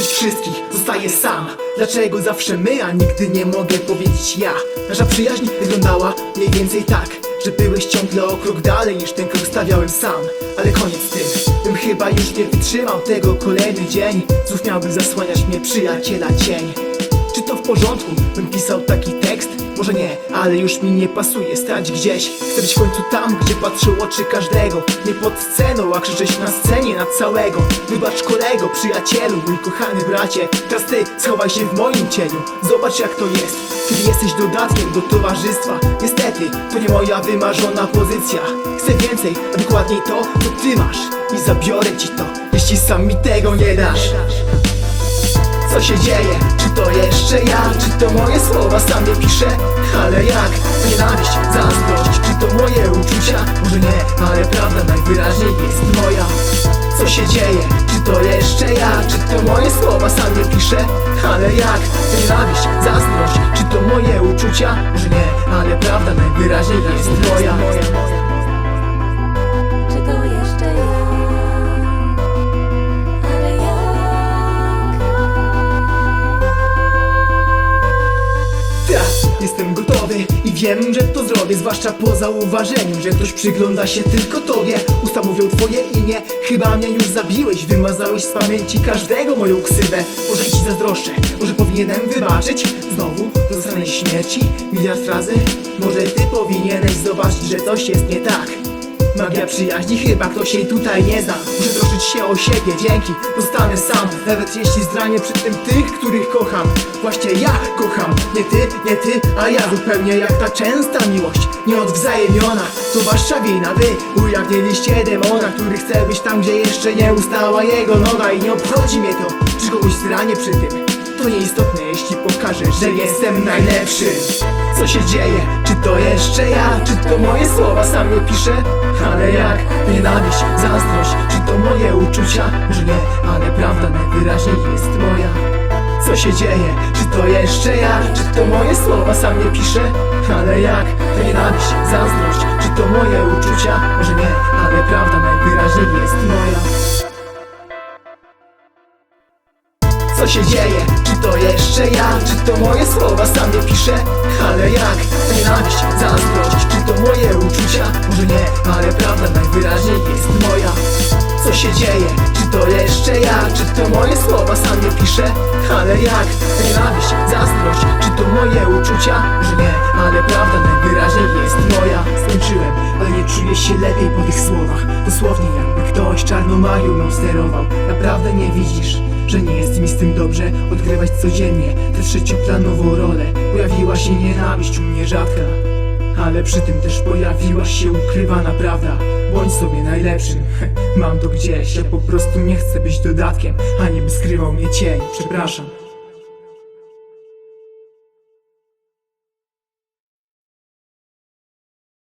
wszystkich, zostaję sam. Dlaczego zawsze my, a nigdy nie mogę powiedzieć ja? Nasza przyjaźń wyglądała mniej więcej tak, że byłeś ciągle o krok dalej niż ten krok stawiałem sam. Ale koniec z tym, bym chyba już nie wytrzymał tego kolejny dzień. Znów miałby zasłaniać mnie przyjaciela cień. Czy to w porządku, bym pisał taki tekst? Może nie, ale już mi nie pasuje stać gdzieś. Chcę być w końcu tam, gdzie patrzą oczy każdego. Nie pod sceną, a krzyczeć na scenie na całego. Wybacz kolego, przyjacielu, mój kochany bracie. Teraz ty schowaj się w moim cieniu. Zobacz jak to jest, kiedy jesteś dodatkiem do towarzystwa. Niestety, to nie moja wymarzona pozycja. Chcę więcej, a dokładniej to, co ty masz. I zabiorę ci to, jeśli sam mi tego nie dasz. Co się dzieje? Czy to jeszcze ja? Czy to moje słowa sam je piszę? Ale jak? Nienawiść, zazdrość, czy to moje uczucia? Może nie, ale prawda najwyraźniej jest moja. Co się dzieje? Czy to jeszcze ja? Czy to moje słowa sam je piszę? Ale jak? Nienawiść, zazdrość, czy to moje uczucia? Może nie, ale prawda najwyraźniej jest moja. Czy to jeszcze ja? Ale jak? Jestem gotowy i wiem, że to zrobię. Zwłaszcza po zauważeniu, że ktoś przygląda się tylko tobie. Usta mówią twoje imię, chyba mnie już zabiłeś. Wymazałeś z pamięci każdego moją ksywę. Może ci zazdroszczę, może powinienem wybaczyć. Znowu dostanę śmierci miliard razy. Może ty powinieneś zobaczyć, że coś jest nie tak. Magia przyjaźni, chyba ktoś jej tutaj nie zna. Muszę troszczyć się o siebie, dzięki zostanę sam. Nawet jeśli zdranię przy tym tych, których kocham. Właśnie ja kocham, nie ty, a ja. Zupełnie jak ta częsta miłość, nieodwzajemniona. To wasza wina, wy ujawniliście demona, który chce być tam, gdzie jeszcze nie ustała jego noga. I nie obchodzi mnie to, czy kogoś zranię przy tym. To nieistotne, jeśli pokażę, że jestem najlepszy. Co się dzieje? Czy to jeszcze ja? Czy to moje słowa sam je piszę? Ale jak? Nienawiść, zazdrość, czy to moje uczucia? Może nie, ale prawda najwyraźniej jest moja. Co się dzieje? Czy to jeszcze ja? Czy to moje słowa sam je piszę? Ale jak? Nienawiść, zazdrość, czy to moje uczucia? Może nie, ale prawda najwyraźniej jest moja. Co się dzieje? Czy to jeszcze ja? Czy to moje słowa sam je piszę? Ale jak? Nienawiść, zazdrość, czy to moje uczucia? Może nie, ale prawda najwyraźniej jest moja. Co się dzieje? Czy to jeszcze ja? Czy to moje słowa sam je piszę? Ale jak? Nienawiść, zazdrość, czy to moje uczucia? Może nie, ale prawda najwyraźniej jest moja. Skończyłem, ale nie czuję się lepiej po tych słowach. Dosłownie jakby ktoś czarną magią mną sterował. Naprawdę nie widzisz, że nie jest mi z tym dobrze odgrywać codziennie tę trzecioplanową rolę. Pojawiła się nienawiść u mnie rzadka, ale przy tym też pojawiła się ukrywana prawda. Bądź sobie najlepszym, mam to gdzieś. Ja po prostu nie chcę być dodatkiem, a nie by skrywał mnie cień. Przepraszam.